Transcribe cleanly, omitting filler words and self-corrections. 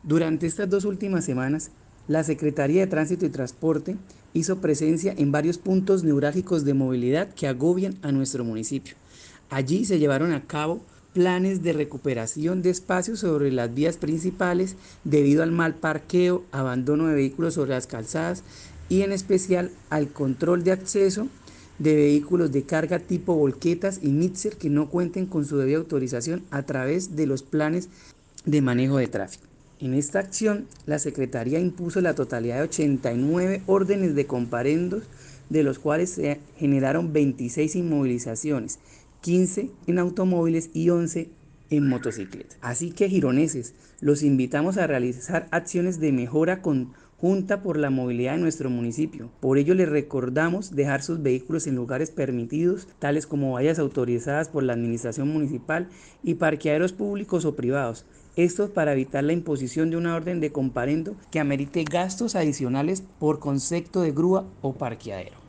Durante estas 2 últimas semanas, la Secretaría de Tránsito y Transporte hizo presencia en varios puntos neurálgicos de movilidad que agobian a nuestro municipio. Allí se llevaron a cabo planes de recuperación de espacios sobre las vías principales debido al mal parqueo, abandono de vehículos sobre las calzadas y en especial al control de acceso de vehículos de carga tipo volquetas y mixer que no cuenten con su debida autorización a través de los planes de manejo de tráfico. En esta acción, la Secretaría impuso la totalidad de 89 órdenes de comparendos, de los cuales se generaron 26 inmovilizaciones, 15 en automóviles y 11 en motocicletas. Así que, gironeses, los invitamos a realizar acciones de mejora conjunta por la movilidad de nuestro municipio. Por ello, les recordamos dejar sus vehículos en lugares permitidos, tales como vallas autorizadas por la administración municipal y parqueaderos públicos o privados. Esto para evitar la imposición de una orden de comparendo que amerite gastos adicionales por concepto de grúa o parqueadero.